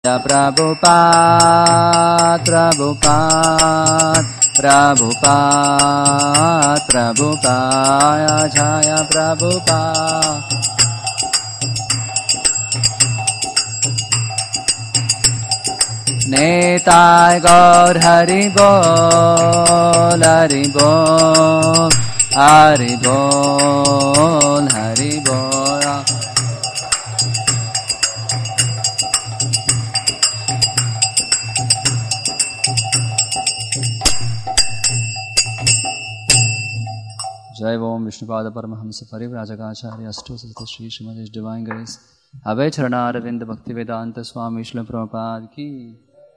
Prabhupada, Prabhupada, Prabhupada, Prabhupada, Jaya Prabhupada. Nitai Gaur Hari Bol, Hari Bol, Hari Bol, Hari Bol. Jai Om Vishnupada Paramahamsa Parivrajagacharya Astosita Shri Srimati Divine Grace Abhay Charanaravinda Bhaktivedanta Swami Srila Prabhupada Ki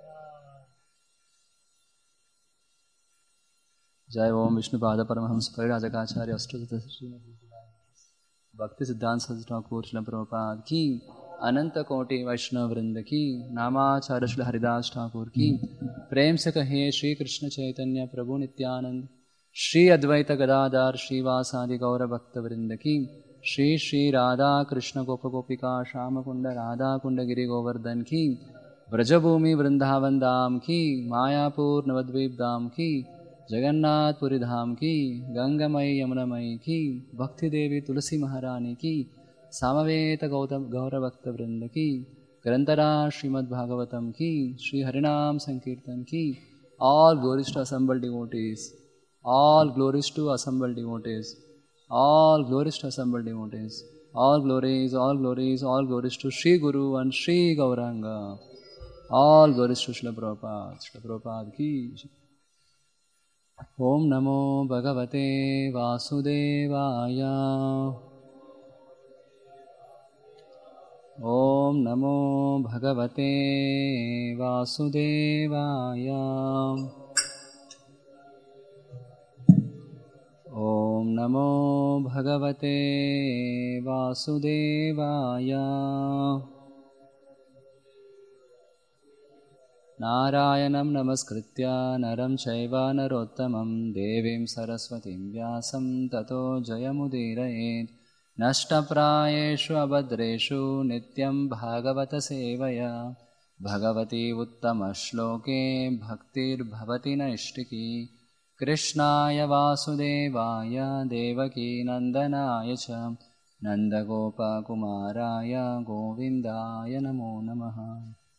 Jai Om Vishnupada Paramahamsa Parivrajagacharya Astosita Shri Bhakti Siddhanta Saraswati Thakur Srila Prabhupada Ki Ananta Koti Vaishnava Vrinda Ki Namacharya Srila Haridas Thakur Ki Prem Se Kahiye Shri Krishna Chaitanya Prabhu Nityananda Shri Advaita Gadadhar Shri Vasadi Gaura Bhakta Vrinda Ki Shri Shri Radha Krishna Gopa Gopika Shama Kunda Radha Kunda Giri Govardhan Ki Vrajabhumi Vrindavan Dham Ki Mayapur Navadvip Dham Ki Jagannath Puri Dham Ki Gangamai Yamunamai Ki Bhakti Devi Tulasi Maharani Ki Samaveta Gaura Bhakta Vrinda Ki Grantara Srimad Bhagavatam Ki Shri Harinam Sankirtan Ki. All glories to assembled devotees. All glories to assembled devotees. All glories to assembled devotees. All glories, all glories, all glories to Shri Guru and Shri Gauranga. All glories to Srila Prabhupada. Srila Prabhupada ki. Om Namo Bhagavate Vasudevaya. Om Namo Bhagavate Vasudevaya. Om Namo Bhagavate Vasudevaya. Narayanam Namaskritya Naram Chaiva Narottamam Devim Saraswatim Vyasam Tato Jayamudiraet Nashtaprayeshu Abhadreshu Nityam Bhagavata Sevaya Bhagavati Uttama-shloke Bhaktir Bhavati Naishtiki Krishnaya Vasudevaya Devaki Nandanaya Cha Nandagopa Kumaraya Govindaya Namo Namaha.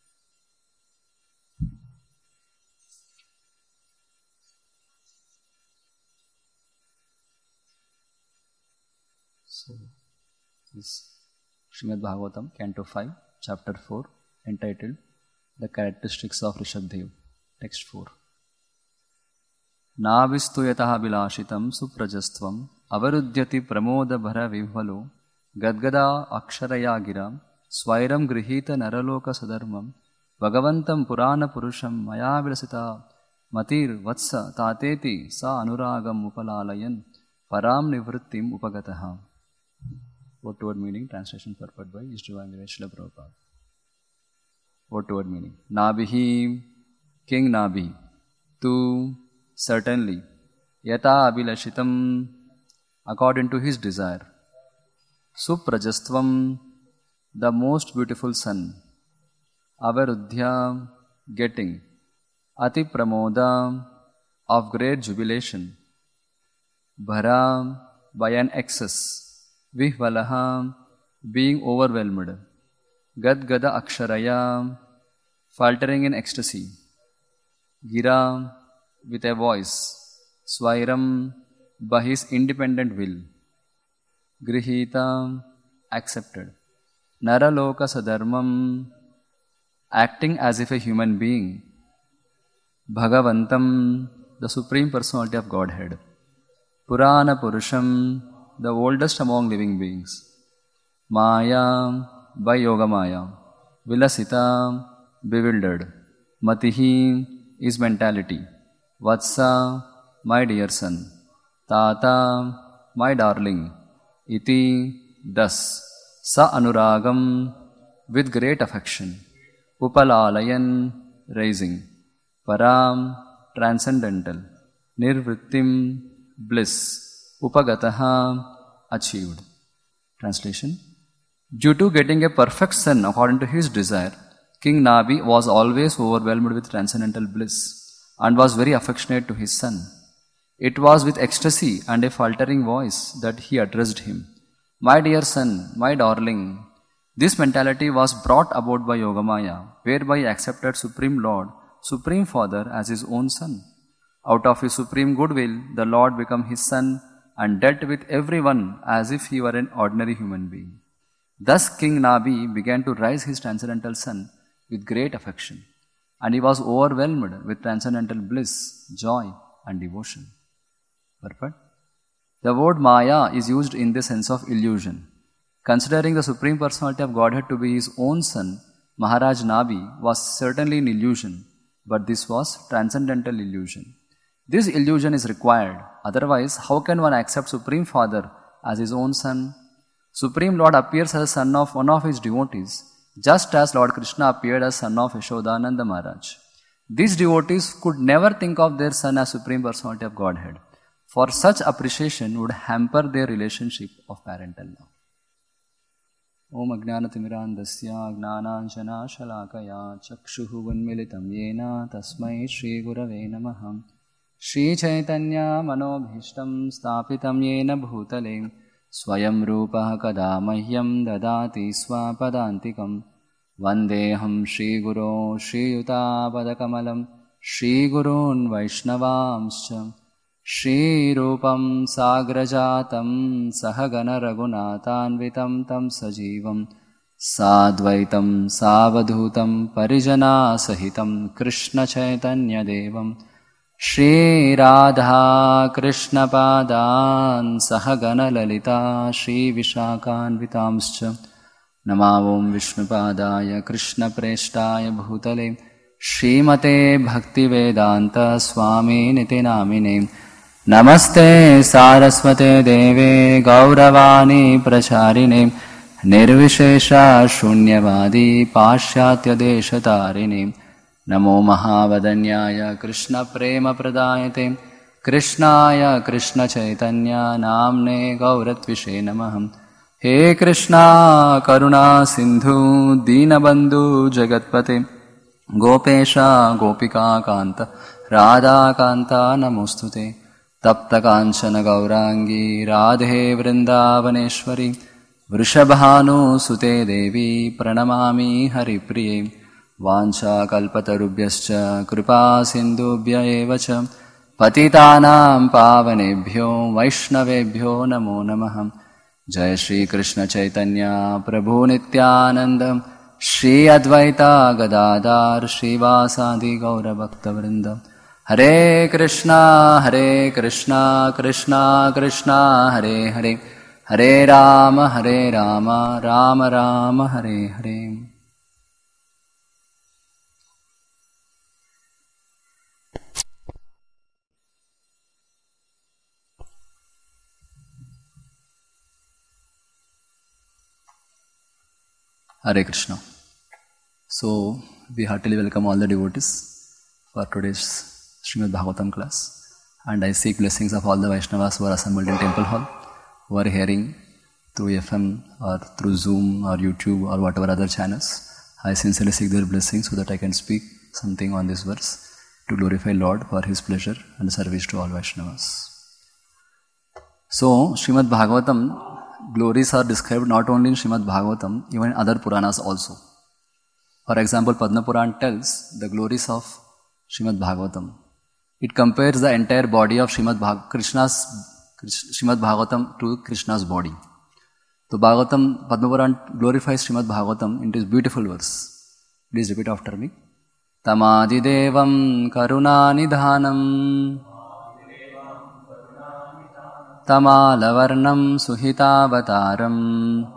So, this Srimad Bhagavatam, Canto 5, Chapter 4, entitled The Characteristics of Rishabhdev. Text 4. Navistuyataha vilashitam suprajastvam avarudyati pramoda bhara vihvalo gadgada aksharaya giram swairam grihita naraloka sadarmam bhagavantam purana purusham maya vilasita matir vatsa tateti sa anuragam upalalayan param nivrittim upagataha. Word to word meaning, translation purport by His Divine Grace Srila Prabhupada. Word to word meaning. Nabhi, King Nabhi, tu certainly, yata abhilashitam, according to his desire, suprajastvam, the most beautiful sun, avarudhya, getting, ati pramoda, of great jubilation, bhara, by an excess, vihvalaha, being overwhelmed, gadgada aksharaya, faltering in ecstasy, gira, with a voice, swairam, by his independent will, grihita, accepted, naraloka sadarmam, acting as if a human being, bhagavantam, the Supreme Personality of Godhead, purana purusham, the oldest among living beings, maya, by yoga maya, vilasita, bewildered, matihi, is mentality, Vatsa, my dear son, Tata, my darling, Iti, thus, Sa anuragam, with great affection, Upalalayan, raising, Param, transcendental, Nirvrittim, bliss, Upagataha, achieved. Translation. Due to getting a perfect son according to his desire, King Nabi was always overwhelmed with transcendental bliss and was very affectionate to his son. It was with ecstasy and a faltering voice that he addressed him. My dear son, my darling. This mentality was brought about by Yogamaya, whereby he accepted Supreme Lord, Supreme Father as his own son. Out of his supreme goodwill, the Lord became his son and dealt with everyone as if he were an ordinary human being. Thus King Nabi began to raise his transcendental son with great affection, and he was overwhelmed with transcendental bliss, joy, and devotion. Perfect. The word Maya is used in the sense of illusion. Considering the Supreme Personality of Godhead to be his own son, Maharaj Nabi was certainly an illusion, but this was transcendental illusion. This illusion is required. Otherwise, how can one accept Supreme Father as his own son? Supreme Lord appears as a son of one of his devotees, just as Lord Krishna appeared as son of Yashodananda Maharaj. These devotees could never think of their son as Supreme Personality of Godhead, for such appreciation would hamper their relationship of parental love. Om Ajnanatimirandasya Gnananjana Shalakaya Chakshuhu Unmilitam Yena Tasmai Shri Gurave Namaha Shri Chaitanya Manobhishtam Stapitam Yena Bhutale Swayam Rupaha Kada Mahyam Dadati Swapadantikam Vandeham Shri Guru Shri Yuta Padakamalam Shri Gurun Vaishnavamscha Shri Rupam Sagrajatam Sahagana Raghunatanvitam Tam Sajivam Sadvaitam Savadhutam Parijana Sahitam Krishna Chaitanya Devam Shri Radha Krishna Padan Sahagana Lalita Shri Vishakhanvitamscha Namavom Vishnupadaya Krishna Preshtaya Bhutale Shrimate Bhaktivedanta Swami Niti Namine Namaste Saraswate Deve Gauravani Pracharine Nirvishesha Shunyavadi Pashyatya Deshatarine Namo Mahavadanyaya Krishna Prema Pradayate Krishnaya Krishna Chaitanya Namne Gauratvishe Namaham He Krishna Karuna Sindhu Dinabandhu Jagatpate Gopesha Gopika Kanta Radha Kanta Namostute Tapta Kanchana Gaurangi Radhe Vrindavaneshwari Vrishabhanu Sute Devi Pranamami Haripriye Vancha Kalpatarubhyascha Kripa Sindhubhya Evacha Patitanam Pavanebhyo Vaishnavebhyo Namo Namah Jai Shri Krishna Chaitanya Prabhu Nityananda Shri Advaita Gadadhar Shrivasadi Gaura Bhakta Vrinda Hare Krishna Krishna Krishna Hare Hare Hare Rama Rama Rama Hare Hare. Hare Krishna. So, we heartily welcome all the devotees for today's Srimad Bhagavatam class, and I seek blessings of all the Vaishnavas who are assembled in Temple Hall, who are hearing through FM or through Zoom or YouTube or whatever other channels. I sincerely seek their blessings so that I can speak something on this verse to glorify Lord for His pleasure and service to all Vaishnavas. So, Srimad Bhagavatam glories are described not only in Srimad Bhagavatam, even in other Puranas also. For example, Padma Puran tells the glories of Srimad Bhagavatam. It compares the entire body of Srimad Bhagavatam to Krishna's body. So Bhagavatam, Padma Puran glorifies Srimad Bhagavatam in this beautiful verse. Please repeat after me. Tamadidevam karunanidhanam Tamalavarnam suhitavataram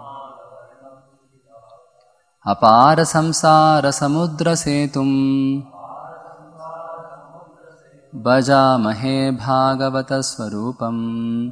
Apara samsara samudra setum Bhajamahe Bhagavata Swarupam.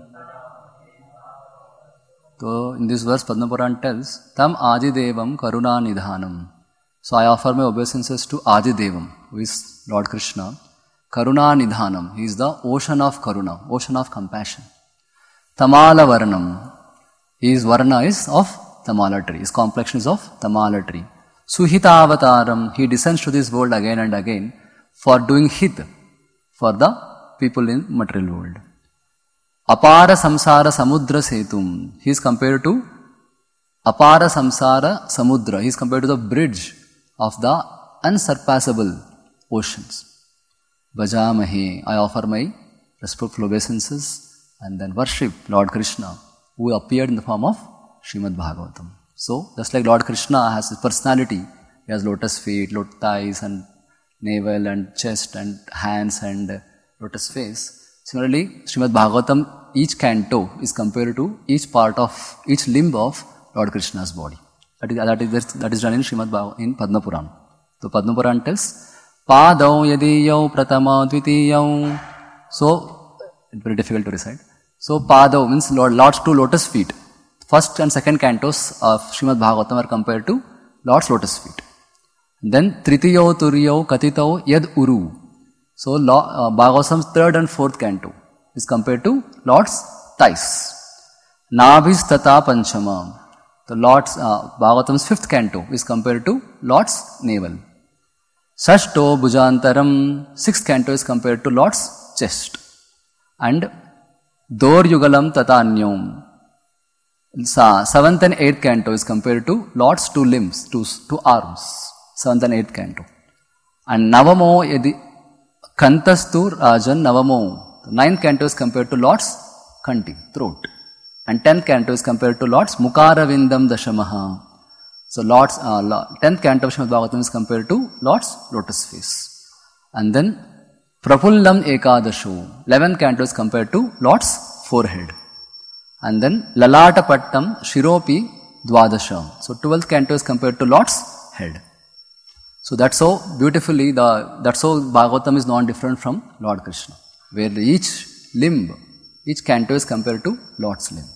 So, in this verse, Padma Puran tells, Tam Adidevam Karuna Nidhanam. So, I offer my obeisances to Adidevam, who is Lord Krishna. Karuna Nidhanam. He is the ocean of Karuna, ocean of compassion. Tamala Varnam. His Varna is of Tamala tree. His complexion is of Tamala tree. Suhitavataram, he descends to this world again and again for doing hit for the people in material world. Apara samsara samudra setum, he is compared to Apara samsara samudra, he is compared to the bridge of the unsurpassable oceans. Bhajamahe, I offer my respectful obeisances and then worship Lord Krishna, who appeared in the form of Srimad Bhagavatam. So, just like Lord Krishna has his personality, he has lotus feet, lotus thighs and navel and chest and hands and lotus face. Similarly, Srimad Bhagavatam, each canto is compared to each part of, each limb of Lord Krishna's body. That is done in Srimad Bhagavatam, in Padma Purana. So, Padma Purana tells, Padau yadiyau pratama dvitiyau. So, it's very difficult to recite. So, Padau means Lord's two lotus feet. First and second cantos of Srimad Bhagavatam are compared to Lord's lotus feet. Then, Tritiyau Turiyau Katitau Yad Uru. So, Bhagavatam's third and fourth canto is compared to Lord's thighs. Nabhis Tata Panchama. The Lord's Bhagavatam's fifth canto is compared to Lord's navel. Sashto Bhujantaram, sixth canto is compared to Lord's chest. And Dor Yugalam Tatanyam, seventh and eighth canto is compared to Lord's two limbs, two arms. Seventh and eighth canto. And Navamo Yadi Kantastur Rajan Navamo, the ninth canto is compared to Lord's Kanti, throat. And 10th canto is compared to Lord's Mukaravindam Dashamaha. So Lord's 10th canto of Srimad Bhagavatam is compared to Lord's lotus face. And then Prapullam Ekadasho, 11th canto is compared to Lord's forehead. And then Lalata Pattam Shiropi Dwadasha. So 12th canto is compared to Lord's head. So that's how beautifully that's how Bhagavatam is non-different from Lord Krishna, where each limb, each canto is compared to Lord's limb.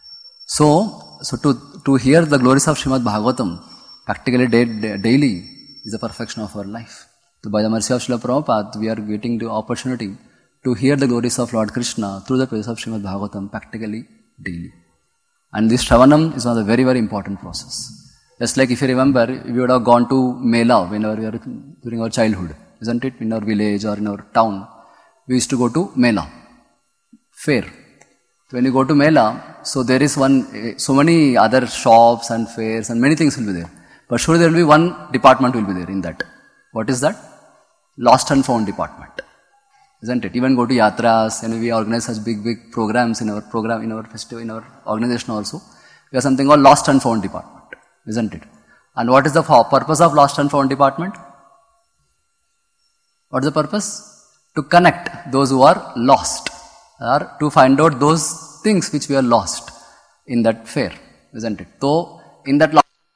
So to hear the glories of Srimad Bhagavatam practically daily is the perfection of our life. So by the mercy of Srila Prabhupada, we are getting the opportunity to hear the glories of Lord Krishna through the prayers of Srimad Bhagavatam practically daily. And this Shravanam is one of the very, very important process. Just like if you remember, we would have gone to Mela whenever we were during our childhood, isn't it? In our village or in our town, we used to go to Mela, fair. When you go to Mela, so there is so many other shops and fairs and many things will be there. But surely there will be one department will be there in that. What is that? Lost and found department. Isn't it? Even go to yatras and we organize such big programs in our festival, in our organization also. We have something called Lost and Found department. Isn't it? And what is the purpose of Lost and Found department? What is the purpose? To connect those who are lost, or to find out those things which we are lost in that fair, isn't it? So, in that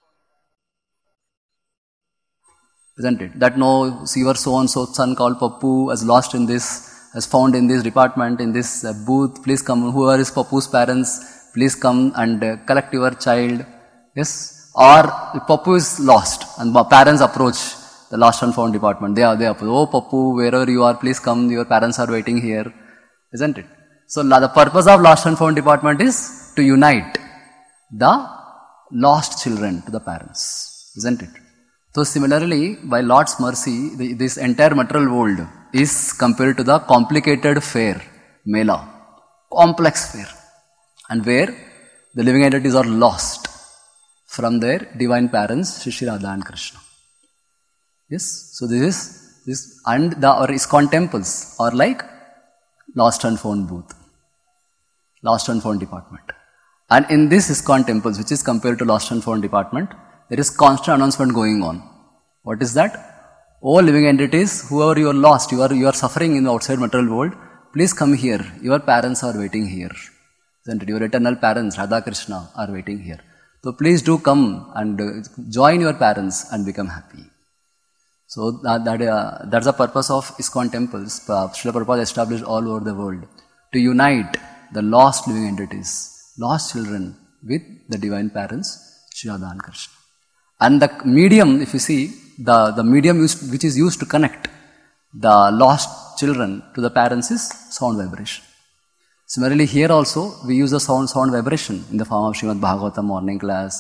isn't it? That no, your so-and-so son called Pappu has lost in this, has found in this department, in this booth, please come, whoever is Pappu's parents, please come and collect your child, yes? Or if Pappu is lost and parents approach the lost and found department, they approach, oh Pappu, wherever you are, please come, your parents are waiting here, isn't it? So the purpose of lost and found department is to unite the lost children to the parents, isn't it? So similarly, by Lord's mercy, this entire material world is compared to the complicated fair, Mela, complex fair, and where the living entities are lost from their divine parents, Shri Radha and Krishna. Yes, so this and our ISKCON temples are like lost and found booth, lost and found department. And in this ISKCON temples, which is compared to lost and found department, there is constant announcement going on. What is that? All living entities, whoever you are lost, you are suffering in the outside material world, please come here. Your parents are waiting here. Isn't it? Your eternal parents, Radha Krishna, are waiting here. So please do come and join your parents and become happy. So that's the purpose of ISKCON temples. Srila Prabhupada established all over the world to unite the lost living entities, lost children with the divine parents, Shri Radha and Krishna. And the medium, if you see, the medium which is used to connect the lost children to the parents is sound vibration. Similarly, here also we use the sound vibration in the form of Srimad Bhagavatam morning class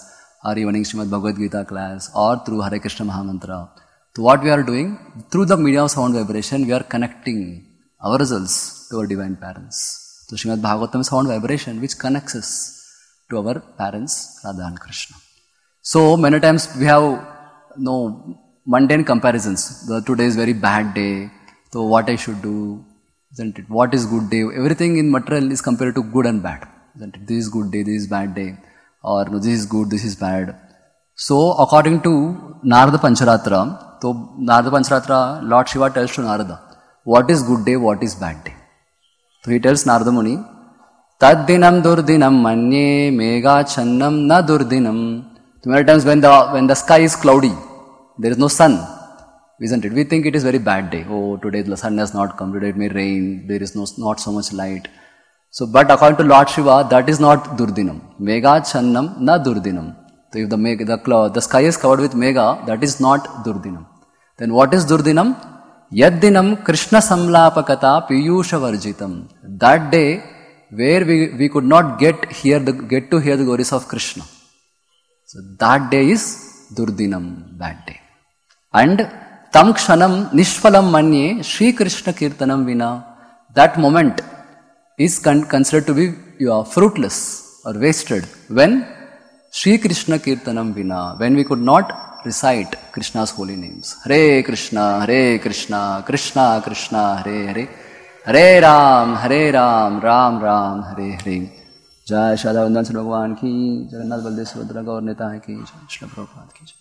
our evening Srimad Bhagavad Gita class, or through Hare Krishna Mahamantra. So what we are doing, through the medium of sound vibration, we are connecting ourselves to our divine parents. So Srimad Bhagavatam is sound vibration which connects us to our parents, Radha and Krishna. So many times we have mundane comparisons. Today is very bad day, so what I should do, isn't it? What is good day? Everything in material is compared to good and bad, isn't it? This is good day, this is bad day, or no, this is good, this is bad. So according to Narada Pancharatra, Lord Shiva tells to Narada, what is good day, what is bad day. So he tells Narada Muni, Tad dinam durdinam manye mega channam na durdinam. So many times when the sky is cloudy, there is no sun, isn't it? We think it is very bad day. Oh, today the sun has not come, today it may rain, there is not so much light. So, but according to Lord Shiva, that is not durdinam. Mega channam na durdinam. So if the sky is covered with mega, that is not durdinam. Then what is durdinam? Yaddinam Krishna samlapakata piyusha varjitam. That day where we could not get to hear the glories of Krishna. So that day is durdinam, bad day. And tam kshanam nishphalam manye Shri Krishna kirtanam vina. That moment is considered to be fruitless or wasted when Shri Krishna kirtanam vina, when we could not recite Krishna's holy names. Hare Krishna, Krishna Krishna, Hare Hare, Hare Ram, Ram Ram, Hare Hare. Jai Shada Vandan Sri Bhagwan ki, Jagannath Baldev Subhadra Gaur Nitai ki, Jai Srila Prabhupada ki.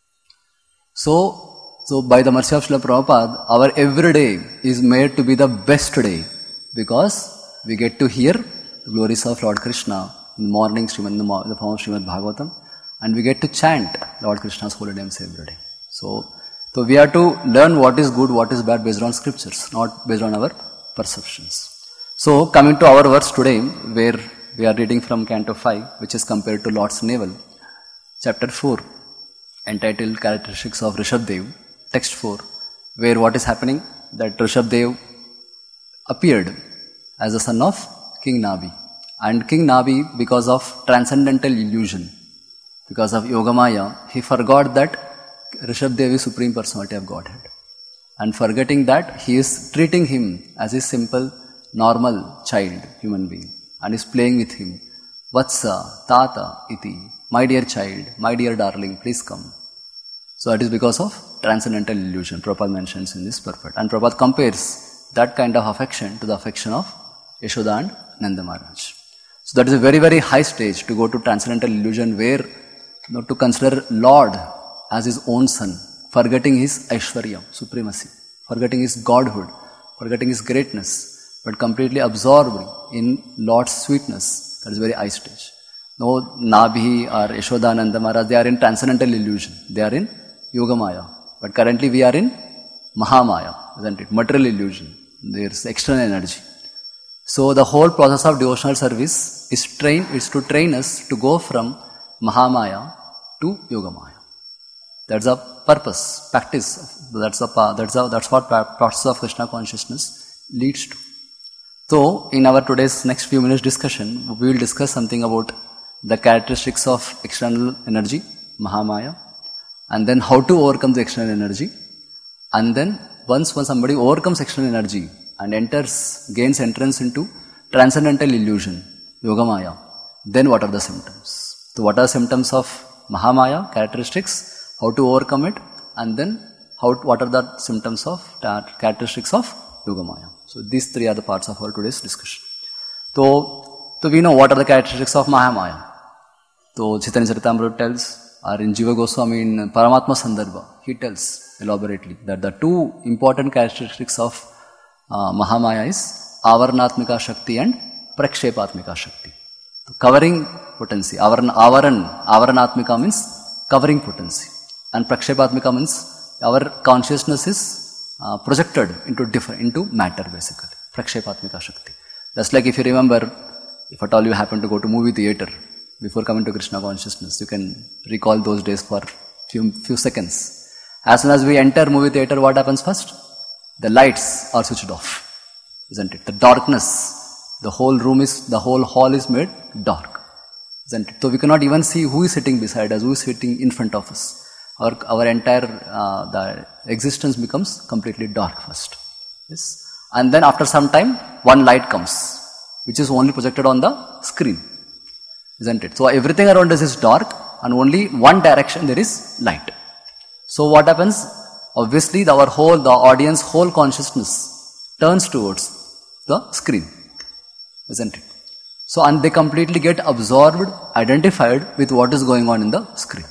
So by the mercy of Srila Prabhupada, our everyday is made to be the best day because we get to hear the glories of Lord Krishna in the morning, in the form of Srimad Bhagavatam, and we get to chant Lord Krishna's holy names every day. So we have to learn what is good, what is bad based on scriptures, not based on our perceptions. So coming to our verse today, where we are reading from Canto 5, which is compared to Lord's navel, chapter 4, entitled Characteristics of Rishabdev, text 4, where what is happening? That Rishabdev appeared as the son of King Nabi. And King Nabi, because of transcendental illusion, because of Yogamaya, he forgot that Rishabdev is Supreme Personality of Godhead. And forgetting that, he is treating him as a simple, normal child, human being, and is playing with him. Vatsa, Tata, Iti, my dear child, my dear darling, please come. So that is because of transcendental illusion, Prabhupada mentions in this purport. And Prabhupada compares that kind of affection to the affection of Yashoda and Nanda Maharaj. So that is a very, very high stage to go to transcendental illusion where to consider Lord as his own son, forgetting his Aishwarya, supremacy, forgetting his godhood, forgetting his greatness, but completely absorbed in Lord's sweetness. That is a very high stage. No Nabhi or Yashoda Nanda Maharaj, they are in transcendental illusion. They are in Yogamaya. But currently we are in Mahamaya, isn't it? Material illusion. There is external energy. So the whole process of devotional service is to train us to go from Mahamaya to Yogamaya. That's the purpose, practice. That's what process of Krishna consciousness leads to. So in our today's next few minutes discussion, we will discuss something about the characteristics of external energy, Mahamaya, and then how to overcome the external energy. And then once somebody overcomes external energy and gains entrance into transcendental illusion, Yogamaya, then what are the symptoms? So what are symptoms of Mahamaya, characteristics, how to overcome it, and then what are the symptoms of characteristics of Yogamaya. So these three are the parts of our today's discussion. So we know what are the characteristics of Mahamaya. So Chaitanya Charitamrita tells, or in Jiva Goswami in Paramatma Sandarbha, he tells elaborately that the two important characteristics of Mahamaya is Avaranatmika Shakti and Prakshepatmika Shakti. So covering potency. Avaranatmika means covering potency. And Prakshepatmika means our consciousness is projected into matter basically. Prakshepatmika Shakti. Just like if you remember, if at all you happen to go to movie theater, before coming to Krishna consciousness, you can recall those days for few seconds. As soon as we enter movie theater, what happens first? The lights are switched off, isn't it? The darkness, the whole hall is made dark. isn't it? So we cannot even see who is sitting beside us, who is sitting in front of us. Our entire the existence becomes completely dark first. Yes. And then after some time, one light comes, which is only projected on the screen, isn't it? So everything around us is dark, and only one direction there is light. So what happens? Obviously, the audience, whole consciousness turns towards the screen, isn't it? So, and they completely get absorbed, identified with what is going on in the screen.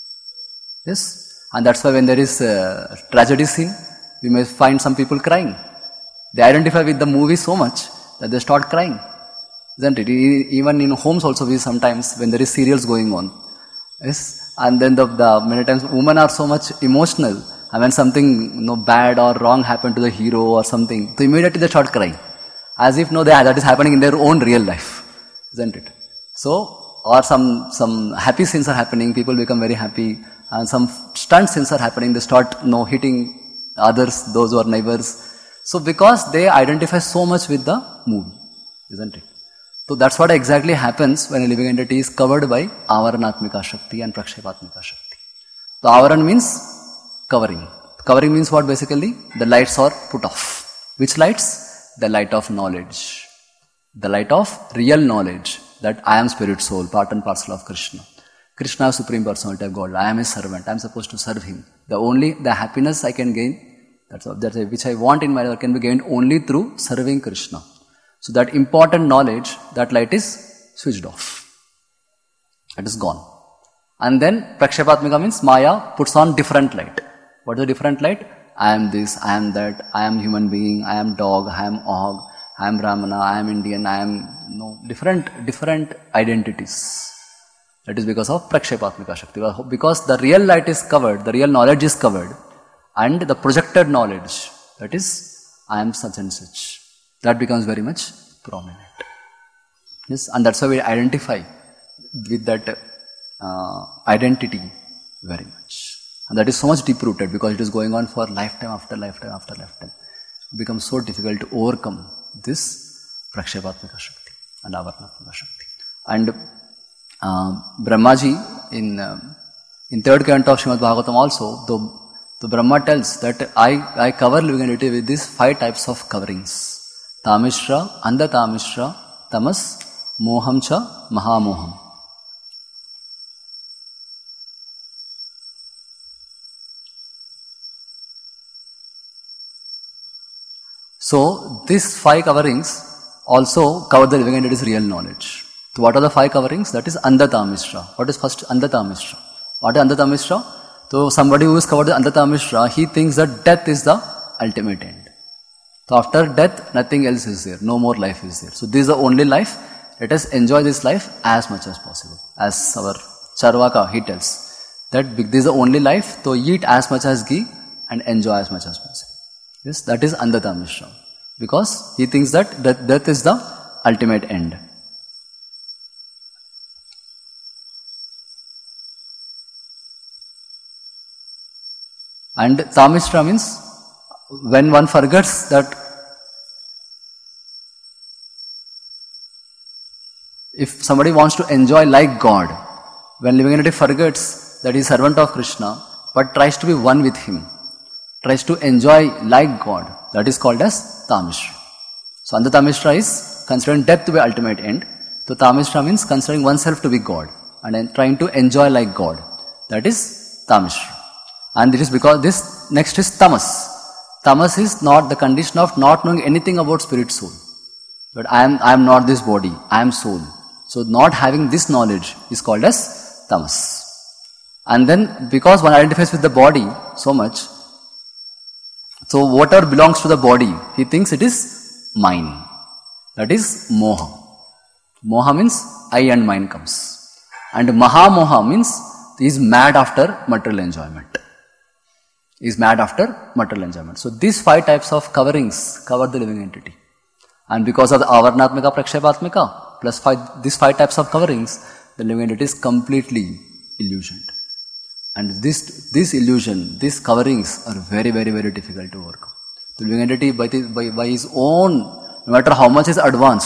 Yes? And that's why when there is a tragedy scene, we may find some people crying. They identify with the movie so much that they start crying, isn't it? Even in homes also, we sometimes, when there is serials going on, yes, and then the many times women are so much emotional, and when something bad or wrong happened to the hero or something, so immediately they start crying, as if that is happening in their own real life, isn't it? So, or some happy scenes are happening, people become very happy, and some stunt scenes are happening, they start hitting others, those who are neighbors. So because they identify so much with the movie, isn't it? So that's what exactly happens when a living entity is covered by Avaranatmika Shakti and Prakshepatmika Shakti. So Avaran means covering. Covering means what basically? The lights are put off. Which lights? The light of knowledge. The light of real knowledge that I am spirit soul, part and parcel of Krishna. Krishna is Supreme Personality of God. I am His servant. I am supposed to serve Him. The happiness I can gain, that's which I want in my life, can be gained only through serving Krishna. So that important knowledge, that light is switched off. It is gone. And then Prakshepatmika means Maya puts on different light. What is the different light? I am this, I am that, I am human being, I am dog, I am og, I am Brahmana, I am Indian, I am different identities. That is because of Prakshepatmika Shakti. Because the real light is covered, the real knowledge is covered, and the projected knowledge, that is, I am such and such, that becomes very much prominent. Yes, and that's why we identify with that identity very much. And that is so much deep-rooted because it is going on for lifetime after lifetime after lifetime. It becomes so difficult to overcome this Prakshepatmika Shakti and Avaranatmika Shakti. And Brahmaji, in third canto of Srimad Bhagavatam also, the Brahma tells that I cover living entity with these 5 types of coverings. Tamishra, Andathamishra, Tamas, Moham cha, Mahamoham. So, these 5 coverings also cover the living entity's real knowledge. So, what are the 5 coverings? That is Andathamishra. What is first Andathamishra? What is Andathamishra? So, somebody who is covered with Andathamishra, he thinks that death is the ultimate end. So, after death, nothing else is there. No more life is there. So, this is the only life. Let us enjoy this life as much as possible. As our Charvaka, he tells that this is the only life, so eat as much as ghee and enjoy as much as possible. Yes, that is Andathamishra. Because he thinks that death is the ultimate end. And Tamishra means when one forgets that if somebody wants to enjoy like God, when living entity forgets that he is servant of Krishna, but tries to be one with him, tries to enjoy like God, that is called as Tamishra. So Andathamishra is considering death to be ultimate end. So Tamishra means considering oneself to be God and then trying to enjoy like God. That is Tamishra. And this is because this next is Tamas. Tamas is not the condition of not knowing anything about spirit soul. But I am not this body, I am soul. So not having this knowledge is called as Tamas. And then because one identifies with the body so much, so whatever belongs to the body, he thinks it is mine. That is Moha. Moha means I and mine comes. And Mahamoha means he is mad after material enjoyment. He is mad after material enjoyment. So these 5 types of coverings cover the living entity. And because of the Avaranatmika, Prakshepatmika, plus these 5 types of coverings, the living entity is completely illusioned. And this illusion, these coverings are very, very, very difficult to overcome. The living entity by his own, no matter how much is advanced,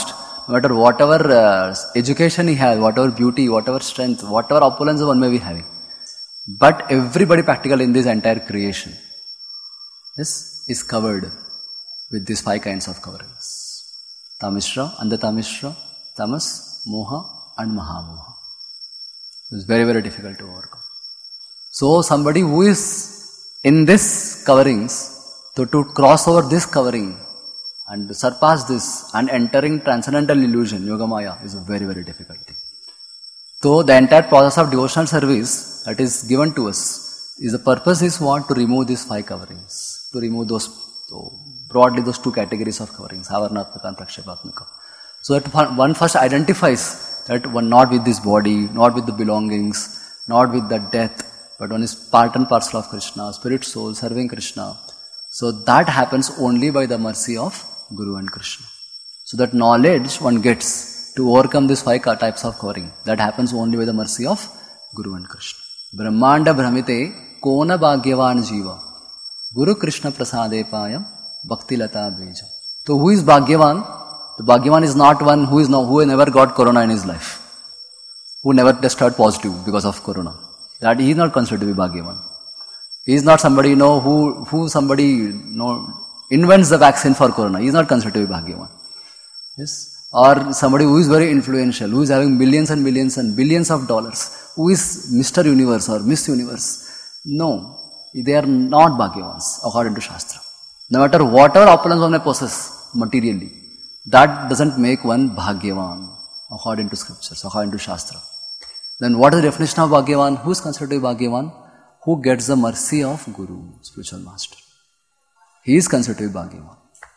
no matter whatever education he has, whatever beauty, whatever strength, whatever opulence one may be having. But everybody practically in this entire creation is covered with these 5 kinds of coverings. Tamishra, Andhatamishra, Tamas, Moha and Mahamoha. It's very, very difficult to overcome. So somebody who is in this coverings, to cross over this covering and surpass this and entering transcendental illusion, Yogamaya, is a very, very difficult thing. So the entire process of devotional service that is given to us, is the purpose is what? To remove these 5 coverings. To remove those, broadly those 2 categories of coverings, Avarnatmaka and Prakshepatmaka. So that one first identifies that one not with this body, not with the belongings, not with the death, but one is part and parcel of Krishna, spirit soul, serving Krishna. So that happens only by the mercy of Guru and Krishna. So that knowledge one gets to overcome these 5 types of covering, that happens only by the mercy of Guru and Krishna. Brahmanda Brahmite Kona Bhagyavan Jiva Guru Krishna Prasade Payam Bhakti Lata Beja. So who is Bhagyavan? The Bhagyavan is not one who never got corona in his life, who never tested positive because of corona. That he is not considered to be Bhagyavan. He is not somebody who somebody invents the vaccine for corona. He is not considered to be Bhagyavan. Yes. Or somebody who is very influential, who is having millions and millions and billions of dollars, who is Mr. Universe or Miss Universe. No, they are not Bhagyavans according to Shastra. No matter whatever opulence one may possess materially, that doesn't make one Bhagyavan according to scriptures, according to Shastra. Then what is the definition of Bhagyavan? Who is considered to be Bhagyavan? Who gets the mercy of Guru, spiritual master. He is considered to be Bhagyavan.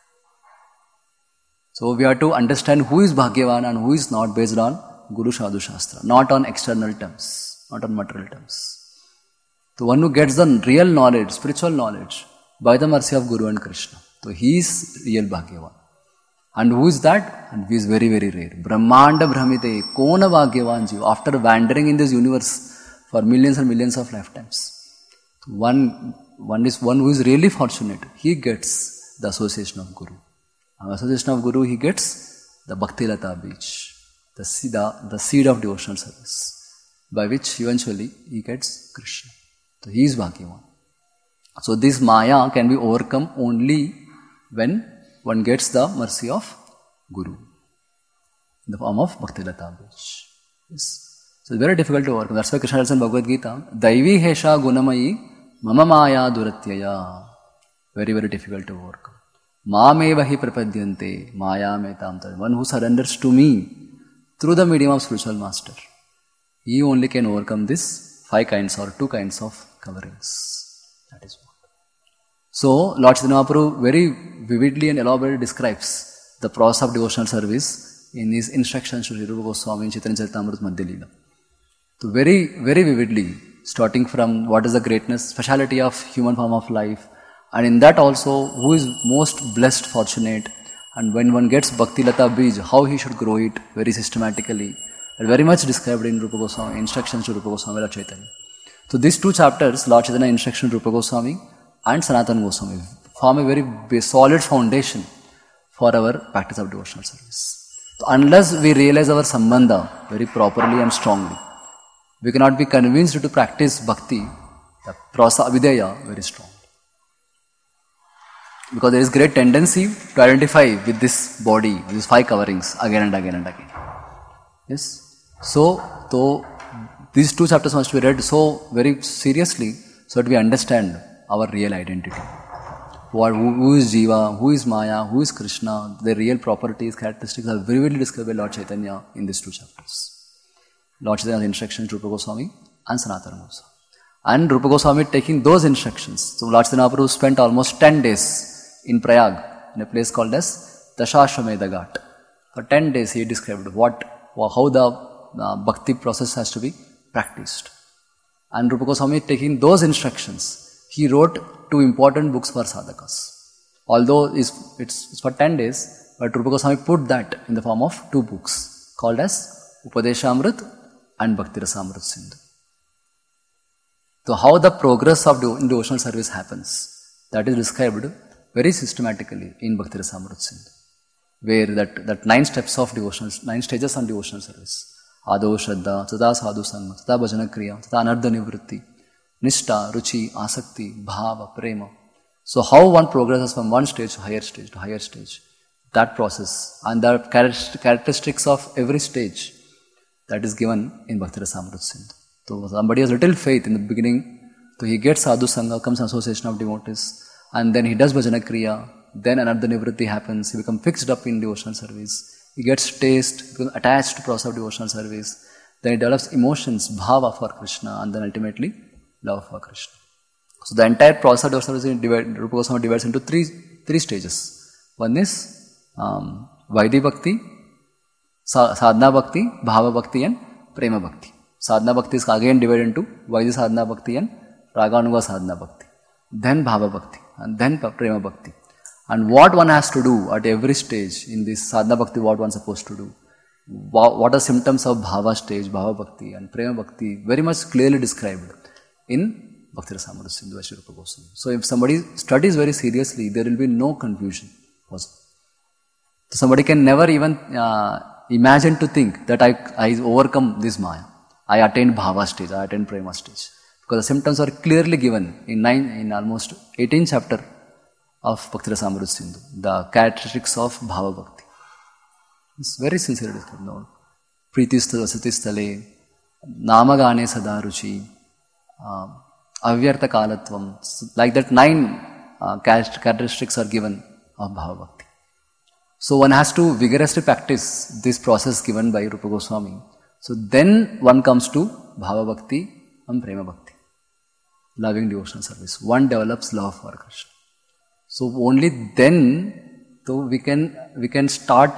So we have to understand who is Bhagyavan and who is not based on Guru Sadhu Shastra, not on external terms, not on material terms. The one who gets the real knowledge, spiritual knowledge, by the mercy of Guru and Krishna. So he is real Bhagyavan. And who is that? And he is very, very rare. Brahmanda Brahmite Kona Bhagyavan Jiva. After wandering in this universe for millions and millions of lifetimes, one who is really fortunate. He gets the association of Guru. And association of Guru, he gets the Bhakti Lata Beach, the seed of devotional service, by which eventually he gets Krishna. So he is Bhagyavan. So this Maya can be overcome only when one gets the mercy of Guru in the form of Bhakti Lata Beach. Yes. So it's very difficult to overcome. That's why Krishna tells in Bhagavad Gita, Daivi Hesha Gunamayi Mama Maya Duratyaya. Very, very difficult to overcome. Mameva hi prapadyante Maya metam tad. One who surrenders to me through the medium of spiritual master, he only can overcome this 5 kinds or 2 kinds of coverings. That is what. So, Lord Chaitanya Mahaprabhu very vividly and elaborately describes the process of devotional service in his instructions to Sri Rupa Goswami in Chaitanya Charitamrita Madhya Leela. So, very, very vividly, starting from what is the greatness, speciality of human form of life, and in that also, who is most blessed, fortunate, and when one gets Bhakti Lata Bij, how he should grow it very systematically, and very much described in Rupa Goswami, instructions to Rupa Goswami, Lord Chaitanya. So these 2 chapters, Lord Chaitanya instruction to Rupa Goswami and Sanatana Goswami, form a very solid foundation for our practice of devotional service. So unless we realize our sambandha very properly and strongly, we cannot be convinced to practice bhakti, the prasa avideya, very strong. Because there is great tendency to identify with this body, these 5 coverings again and again and again. Yes. So these 2 chapters must be read so very seriously so that we understand our real identity. Who is Jiva, who is Maya, who is Krishna, their real properties, characteristics are vividly described by Lord Chaitanya in these 2 chapters. Lord Chaitanya's instructions to Rupa Goswami and Sanatana Goswami. And Rupa Goswami taking those instructions. So Lord Chaitanya Mahaprabhu spent almost 10 days in Prayag, in a place called as Dashashwamedha Ghat. For 10 days he described how the bhakti process has to be practiced. And Rupa Goswami taking those instructions, he wrote 2 important books for sadhakas. Although it's for 10 days, but Rupa Goswami put that in the form of 2 books called as Upadeshamrit and Bhakti Rasamrit Sindhu. So how the progress of devotional service happens, that is described very systematically in Bhakti Rasamrit Sindhu. where that 9 steps of devotional, 9 stages on devotional service. Ado Shraddha, Tada Sadhu Sangha, Tada Bhajana Kriya, Tada Anardha Nivritti, Nishta, Ruchi, Asakti, Bhava, Prema. So how one progresses from one stage to higher stage, that process and the characteristics of every stage, that is given in Bhakti Rasamrita Sindhu. So somebody has little faith in the beginning, so he gets Sadhu Sangha, comes association of devotees, and then he does Bhajana Kriya, then Anardha Nivritti happens, he becomes fixed up in devotional service. He gets taste, becomes attached to process of devotional service. Then he develops emotions, bhava for Krishna, and then ultimately love for Krishna. So the entire process of devotional service Rupa Goswami divides into three stages. One is Vaidhi Bhakti, Sadhana Bhakti, Bhava Bhakti, and Prema Bhakti. Sadhana Bhakti is again divided into Vaidhi Sadhana Bhakti and Raganuga Sadhana Bhakti. Then Bhava Bhakti, and then Prema Bhakti. And what one has to do at every stage in this sadhana bhakti, what one is supposed to do. What are symptoms of bhava stage, bhava bhakti and prema bhakti, very much clearly described in Bhakti Rasamrita Sindhu by Sri Rupa Goswami. So if somebody studies very seriously, there will be no confusion possible. So somebody can never even imagine to think that I overcome this maya. I attained bhava stage, I attained prema stage. Because the symptoms are clearly given in almost 18th chapter of Bhakti Rasamrita Sindhu, the characteristics of Bhava Bhakti. It's very sincerely described. No? Pritistha Vasatistale, Namagane Sadaruchi, Avyartha Kalatvam. Like that 9 characteristics are given of Bhava Bhakti. So one has to vigorously practice this process given by Rupa Goswami. So then one comes to Bhava Bhakti and Prema Bhakti. Loving devotional service. One develops love for Krishna. So only then, we can start,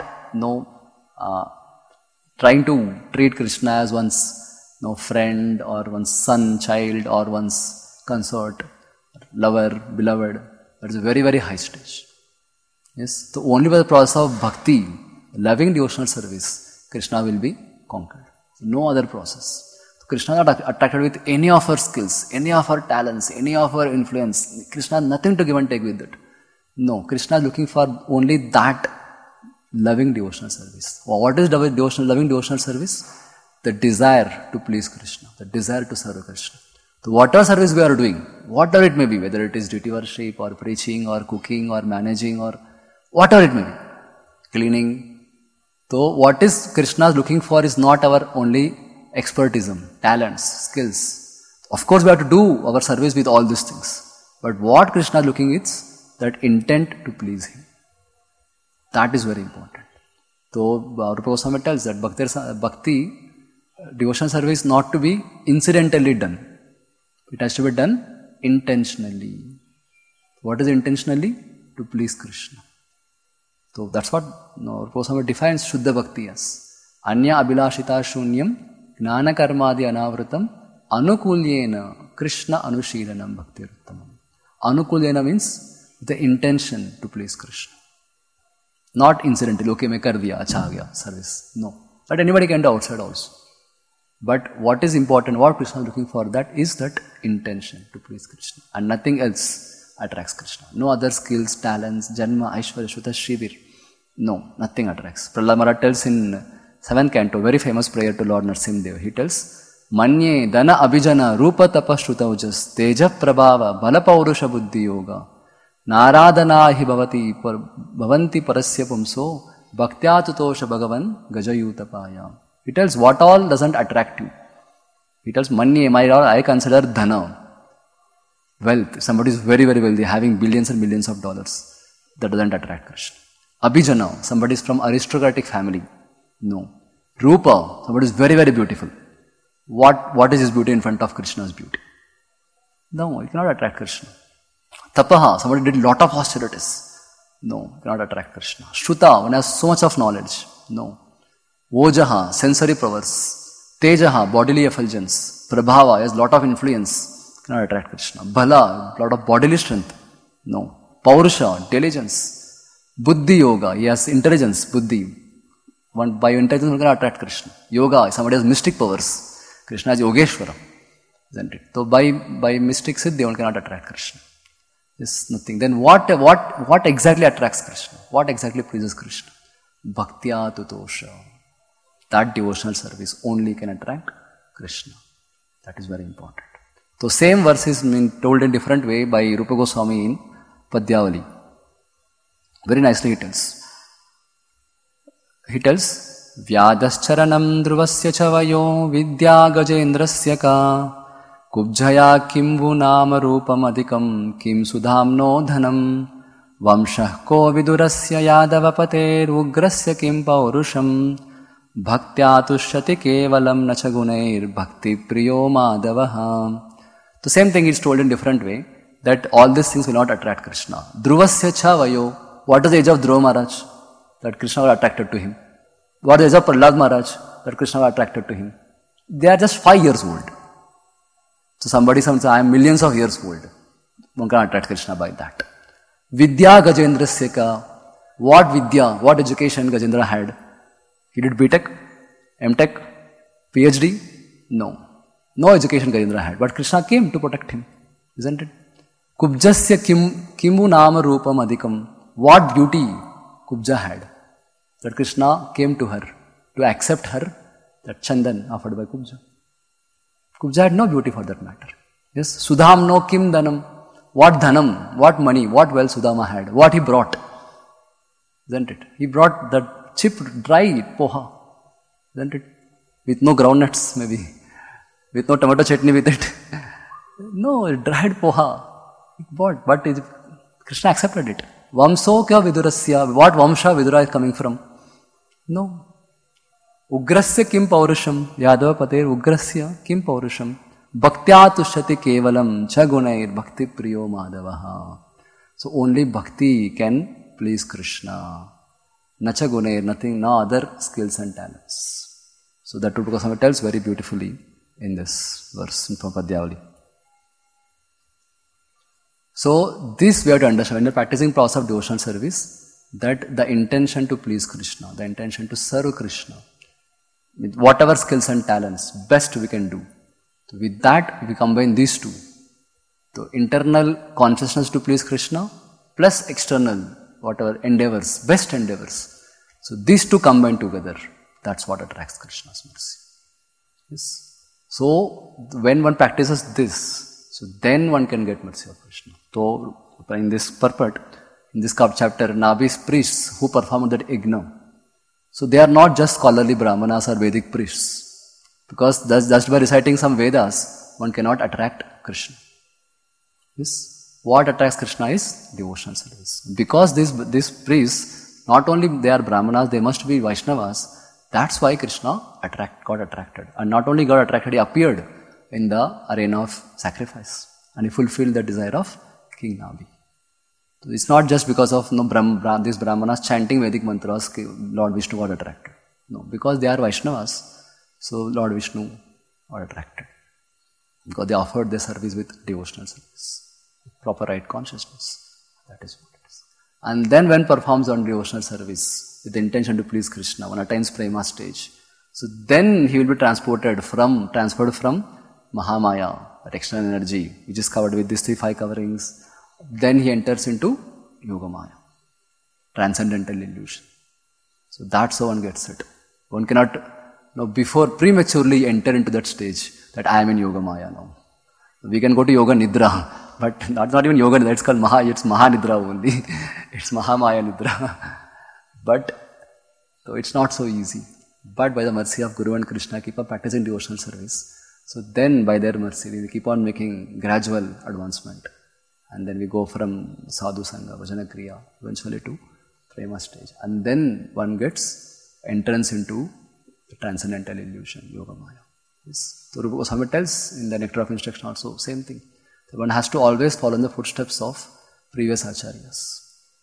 trying to treat Krishna as one's friend or one's son, child, or one's consort, lover, beloved. That is a very, very high stage. Yes. So only by the process of bhakti, loving devotional service, Krishna will be conquered. No other process. So Krishna is not attracted with any of her skills, any of her talents, any of her influence. Krishna has nothing to give and take with it. No, Krishna is looking for only that loving devotional service. What is loving devotional service? The desire to please Krishna, the desire to serve Krishna. So whatever service we are doing, whatever it may be, whether it is duty worship or preaching or cooking or managing or whatever it may be, cleaning. So what is Krishna is looking for is not our only expertism, talents, skills. Of course we have to do our service with all these things. But what Krishna is looking is that intent to please Him. That is very important. So Rupa Goswami tells that bhakti, devotional service not to be incidentally done. It has to be done intentionally. What is intentionally? To please Krishna. So that's what Rupa Goswami defines Shuddha Bhakti as. Anya abhilashita shunyam gnana karmadi anavritam anukulyena Krishna anushilanam bhakti ruttamam. Anukulyena means the intention to please Krishna. Not incidentally, okay, main kar diya, acha aa gaya, service. No. But anybody can do outside also. But what is important, what Krishna is looking for, that is that intention to please Krishna. And nothing else attracts Krishna. No other skills, talents, janma, aishwarya, shruta, shrivir. No, nothing attracts. Prahlad Maharaj tells in 7th canto, very famous prayer to Lord Narasimha. He tells, Manye dana abhijana rupa tapa shruta ujas teja prabhava bala paurusha buddhi yoga Naradana hi bhavanti parasya pumso bhaktyatutosha bhagavan gajayutapaya. He tells what all doesn't attract you. He tells manye, I consider dhana, wealth. Somebody is very, very wealthy, having billions and millions of dollars. That doesn't attract Krishna. Abhijana, somebody is from aristocratic family. No. Rupa, somebody is very, very beautiful. What is his beauty in front of Krishna's beauty? No, it cannot attract Krishna. Tapaha, somebody did lot of austerities. No, cannot attract Krishna. Shruta, one has so much of knowledge. No. Ojaha, sensory powers. Tejaha, bodily effulgence. Prabhava, has lot of influence. Cannot attract Krishna. Bala, lot of bodily strength. No. Paurusha, diligence. Buddhi yoga, he has intelligence, buddhi. By intelligence, one cannot attract Krishna. Yoga, somebody has mystic powers. Krishna is Yogeshwara. Isn't it? So by mystic siddhi, one cannot attract Krishna. Yes, nothing. Then what exactly attracts Krishna? What exactly pleases Krishna? Bhaktya tutosha. That devotional service only can attract Krishna. That is very important. So same verse is told in different way by Rupa Goswami in Padyavali. Very nicely he tells. He tells, Vyadascharanam dhruvasya chavayo vidya gajendrasya ka kubjaya kimvu nama rupam adhikam kim sudhamno dhanam vamshah ko vidurasya yadavapater ugrasya kim paurusham bhaktya tushyati kevalam nachagunair bhakti priyo madavaha. The same thing is told in different way, that all these things will not attract Krishna. Dhruvasya chavayo. What is the age of Dhruva Maharaj? That Krishna was attracted to him. What is the age of Prahlad Maharaj? That Krishna was attracted to him. They are just 5 years old. So somebody says, I am millions of years old. One can attract Krishna by that. Vidya Gajendrasya ka. What Vidya, what education Gajendra had? He did BTech, MTech, PhD? No. No education Gajendra had. But Krishna came to protect him. Isn't it? Kubjasya kimu nama rupam adhikam. What beauty Kubja had. That Krishna came to her to accept her, that Chandan offered by Kubja. Kubja had no beauty for that matter. Yes, Sudham no kim dhanam. What dhanam, what money, what wealth Sudama had, what he brought. Isn't it? He brought that cheap, dry poha. Isn't it? With no groundnuts maybe. With no tomato chutney with it. No, dried poha. He bought, but Krishna accepted it. Vamso kya vidurasya. What Vamsha Vidura is coming from? No. Ugrasya kim paurusham. Yadava pater ugrasya kim paurusham. Bhaktya tushyati kevalam chagunair bhakti priyo madavaha. So only bhakti can please Krishna. Nacha gunair, nothing, no other skills and talents. So that Rupa Goswami tells very beautifully in this verse in Padyavali. So this we have to understand when you are practicing process of devotional service, that the intention to please Krishna, the intention to serve Krishna, with whatever skills and talents, best we can do. So with that we combine these two. So internal consciousness to please Krishna plus external, whatever endeavors, best endeavors. So these two combined together, that's what attracts Krishna's mercy. Yes. So when one practices this, so then one can get mercy of Krishna. So in this purport, in this chapter, Nabhi's priests who perform that yajna, so they are not just scholarly Brahmanas or Vedic priests. Because just by reciting some Vedas, one cannot attract Krishna. Yes. What attracts Krishna is devotional service. Because these priests, not only they are Brahmanas, they must be Vaishnavas. That's why Krishna got attracted. And not only got attracted, he appeared in the arena of sacrifice. And he fulfilled the desire of King Nabhi. So it's not just because of these Brahmanas chanting Vedic mantras, Lord Vishnu got attracted. No, because they are Vaishnavas, so Lord Vishnu got attracted. Because they offered their service with devotional service, proper right consciousness. That is what it is. And then when performs on devotional service with the intention to please Krishna, one attains prema stage. So then he will be transferred from Mahamaya, that external energy, which is covered with these 3-5 coverings. Then he enters into Yogamaya, transcendental illusion. So that's how one gets it. One cannot before prematurely enter into that stage that I am in Yogamaya now. We can go to Yoga Nidra, but not even Yoga Nidra, it's called it's Maha Nidra only. It's Mahamaya Nidra. But so it's not so easy. But by the mercy of Guru and Krishna, keep on practicing devotional service. So then by their mercy, we keep on making gradual advancement. And then we go from sadhu sangha, bhajana kriya, eventually to prema stage. And then one gets entrance into the transcendental illusion, Yogamaya. Yes. So Rupa Goswami tells in the Nectar of Instruction also, same thing. So one has to always follow in the footsteps of previous acharyas.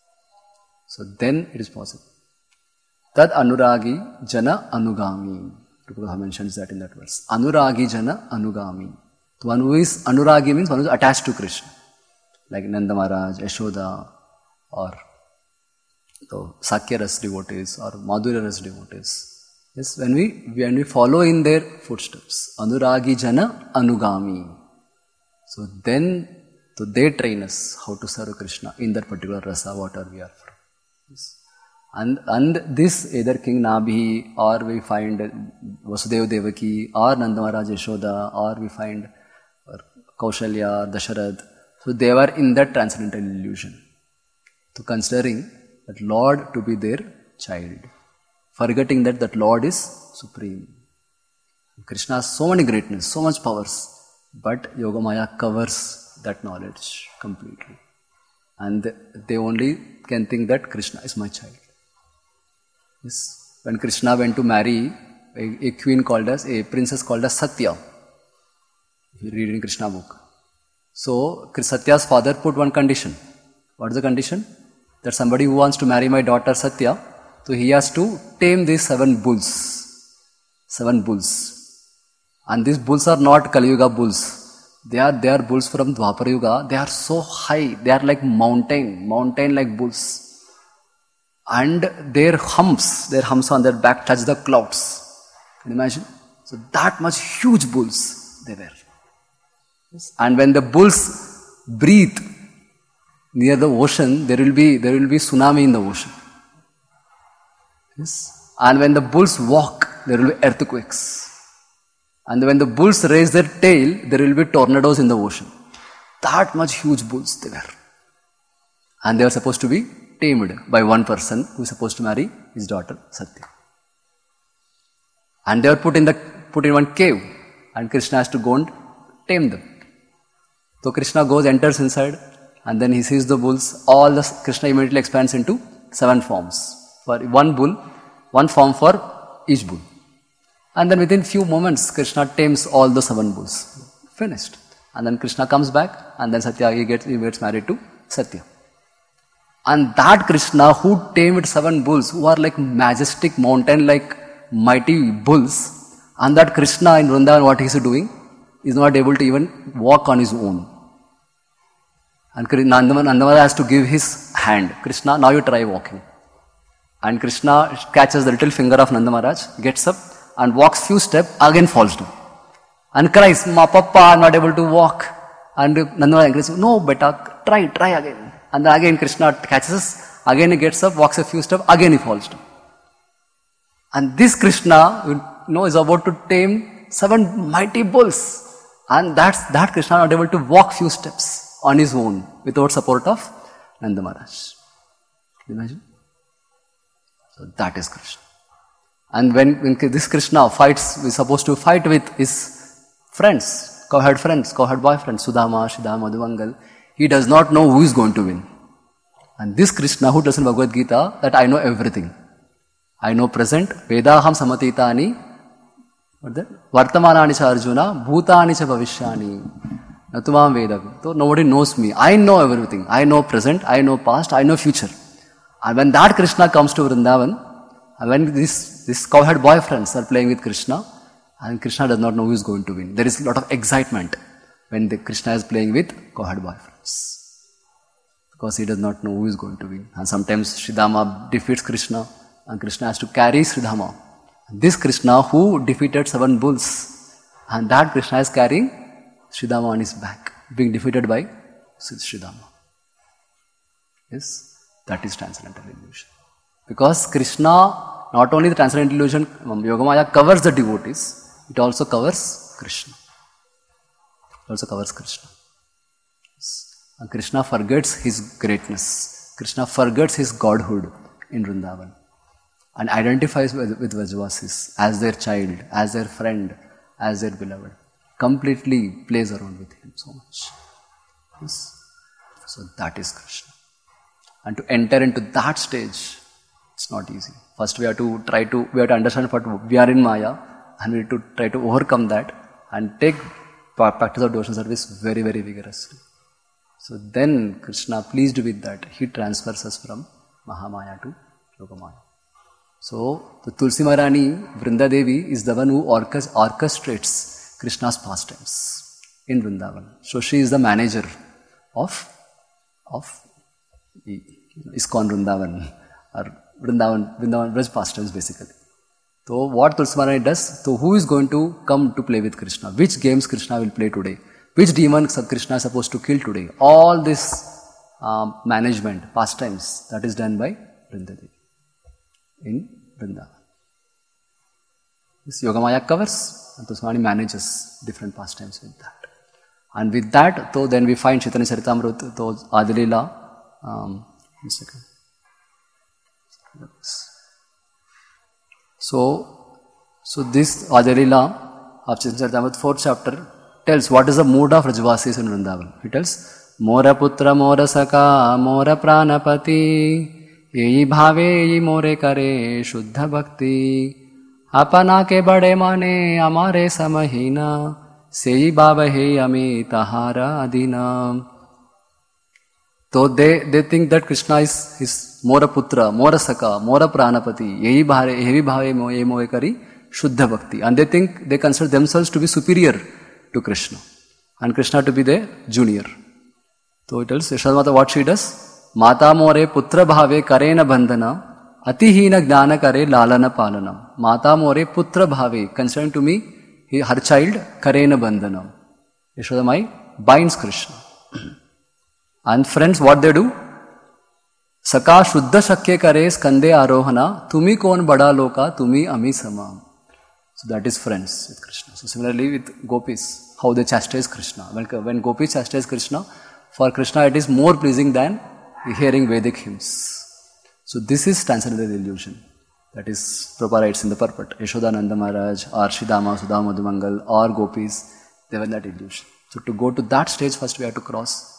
So then it is possible. Tad anuragi jana anugami. Rupa Goswami mentions that in that verse. Anuragi jana anugami. So one who is anuragi means one who is attached to Krishna. Like Nanda Maharaj, Yashoda, or Sakya Ras devotees, or Madhurya Ras devotees. Yes, when we follow in their footsteps, Anuragi Jana Anugami. So then, they train us how to serve Krishna in that particular rasa, whatever we are from. Yes. And this either King Nabhi, or we find Vasudeva Devaki, or Nanda Maharaj Yashoda, or we find Kaushalya, Dasharad. So they were in that transcendental illusion. So considering that Lord to be their child, forgetting that Lord is supreme. Krishna has so many greatness, so much powers, but Yogamaya covers that knowledge completely. And they only can think that Krishna is my child. Yes. When Krishna went to marry a princess called as Satya, if you read in Krishna book. So Satya's father put one condition. What is the condition? That somebody who wants to marry my daughter Satya, so he has to tame these 7 bulls. 7 bulls. And these bulls are not Kali Yuga bulls. They are bulls from Dwapara Yuga. They are so high. They are like mountain like bulls. And their humps on their back touch the clouds. Can you imagine? So that much huge bulls they were. Yes. And when the bulls breathe near the ocean, there will be tsunami in the ocean. Yes. And when the bulls walk, there will be earthquakes. And when the bulls raise their tail, there will be tornadoes in the ocean. That much huge bulls they were. And they were supposed to be tamed by one person who is supposed to marry his daughter Satya. And they were put in one cave, and Krishna has to go and tame them. So Krishna enters inside, and then he sees the bulls. Krishna immediately expands into 7 forms. For one bull, one form for each bull. And then within few moments, Krishna tames all the 7 bulls. Finished. And then Krishna comes back, and then Satya, he gets married to Satya. And that Krishna who tamed 7 bulls, who are like majestic mountain, like mighty bulls, and that Krishna in Vrindavan, what he is doing, is not able to even walk on his own. And Nandamara has to give his hand. Krishna, now you try walking. And Krishna catches the little finger of Nanda Maharaj, gets up and walks few steps, again falls down. And cries, "Ma Papa, I am not able to walk." And Nanda Maharaj encourages, "No, beta, try again." And then again Krishna catches, again he gets up, walks a few steps, again he falls down. And this Krishna, is about to tame 7 mighty bulls. And that Krishna not able to walk few steps on his own without support of Nanda Maharaj. Can you imagine? So that is Krishna. And when this Krishna fights, is supposed to fight with his friends, cowherd boyfriends, Sudama, Shidama, Madhuvangal, he does not know who is going to win. And this Krishna who does in Bhagavad Gita, that I know everything. I know present, Vedaham Samatitani, Vartamanani cha Arjuna, Bhutani cha Bhavishyani, Natumam Veda. So nobody knows me. I know everything. I know present, I know past, I know future. And when that Krishna comes to Vrindavan, and when these cowherd boyfriends are playing with Krishna, and Krishna does not know who is going to win. There is a lot of excitement when the Krishna is playing with cowherd boyfriends. Because he does not know who is going to win. And sometimes Sridhama defeats Krishna, and Krishna has to carry Sridhama. This Krishna who defeated 7 bulls, and that Krishna is carrying Sridhama on his back, being defeated by Sridhama. Yes, that is transcendental illusion. Because Krishna, not only the transcendental illusion, Yogamaya covers the devotees, it also covers Krishna. It also covers Krishna. And Krishna forgets his greatness. Krishna forgets his godhood in Vrindavan and identifies with Vrajavasis as their child, as their friend, as their beloved. Completely plays around with him so much. Yes. So that is Krishna. And to enter into that stage, it's not easy. First we have to understand what we are in Maya, and we have to try to overcome that and take practice of devotional service very, very vigorously. So then Krishna, pleased with that, he transfers us from Mahamaya to Yogamaya. So the Tulsi Maharani, Vrinda Devi, is the one who orchestrates Krishna's pastimes in Vrindavan. So she is the manager of ISKCON Vrindavan, or Vrindavan Vraj pastimes basically. So what Tulsi Maharani does, so who is going to come to play with Krishna? Which games Krishna will play today? Which demon Krishna is supposed to kill today? All this management, pastimes, that is done by Vrinda Devi. in Vrindavan. This Yogamaya covers, and Swami manages different pastimes with that. And with that, though, then we find Chaitanya Charitamrita, those Adilila. One second. So this Adilila of Chaitanya Charitamrita, 4th chapter, tells what is the mood of Rajvasis in Vrindavan. It tells, Mora putra, mora saka, mora pranapati, yehi bhave, yehi more kare, shuddha bhakti, apana ke bade mane, amare samahina, sehi baba he ame tahara adina. So they think that Krishna is his mora putra, mora saka, mora pranapati, yehi bhave yehi more kari, shuddha bhakti. And they consider themselves to be superior to Krishna, and Krishna to be their junior. So it tells Yashoda Mata what she does. Mata more putra bhave karena bandhana, atihina gnana kare lalana palana. Mata more putra bhave, considering to me her child, karena bandhana. Yashoda Mai binds Krishna. And friends, what they do? Saka shuddha shakya kare skande arohana, tumi kon bada loka, tumi ami sama. So that is friends with Krishna. So similarly with gopis, how they chastise Krishna. When gopis chastise Krishna, for Krishna it is more pleasing than hearing Vedic hymns. So this is transcendental illusion. That is, Prabhupada writes in the purport, Yashodananda Maharaj or Shridama, Sudha Madhumangal or gopis, they were in that illusion. So to go to that stage, first we have to cross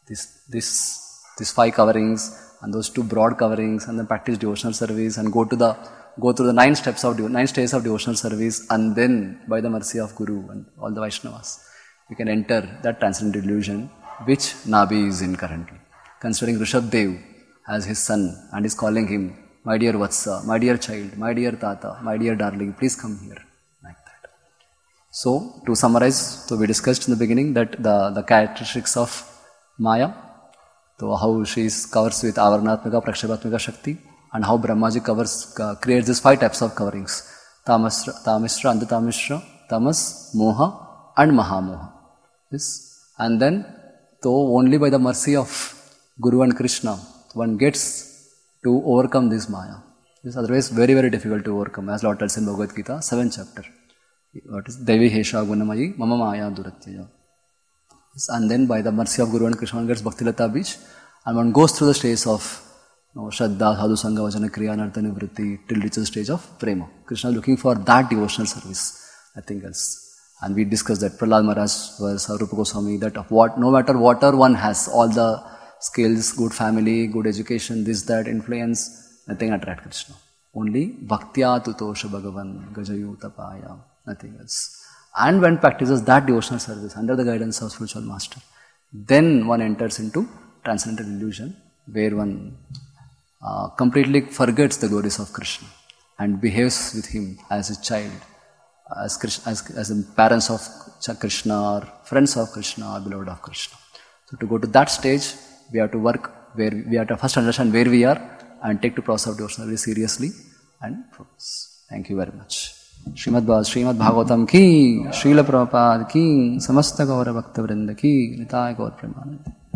these 5 coverings and those 2 broad coverings, and then practice devotional service and go through the 9 stages of devotional service, and then by the mercy of Guru and all the Vaishnavas, we can enter that transcendental illusion which Nabi is in currently. Considering Rishabdev as his son and is calling him, my dear Vatsa, my dear child, my dear Tata, my dear darling, please come here. Like that. So, to summarize, so we discussed in the beginning that the characteristics of Maya, so how she covers with Avaranatmika, Prakshabatmika Shakti, and how Brahmaji creates these 5 types of coverings. Tamishra, Antatamisra, Tamas, Moha and Mahamoha. Yes. And then, though only by the mercy of Guru and Krishna, one gets to overcome this Maya. This is otherwise very, very difficult to overcome, as Lord tells in Bhagavad Gita, 7th chapter. What is Devi Hesha Gunamayi Mama Maya Duratyaya. And then by the mercy of Guru and Krishna, one gets Bhaktilata Beach, and one goes through the stages of Shraddha, Sadhu Sangha, Vajana, Kriya, Nartha, Nivritti, till reaches the stage of Prema. Krishna is looking for that devotional service, nothing else. And we discussed that Prahlad Maharaj was Rupa Goswami, that of no matter what one has, all the skills, good family, good education, this, that, influence, nothing attract Krishna. Only Bhaktya Tutosha Bhagavan, Gajayu Tapaya, nothing else. And when practices that devotional service under the guidance of spiritual master, then one enters into transcendental illusion, where one completely forgets the glories of Krishna and behaves with him as a child, as the parents of Krishna or friends of Krishna or beloved of Krishna. So to go to that stage, we have to work where we have to first understand where we are and take the process of devotional very seriously and focus. Thank you very much. Srimad Bhagavatam ki, Srila Prabhupada ki, Samasta Gaura Bhakta Vrinda ki, Nitai Gaur Premanand.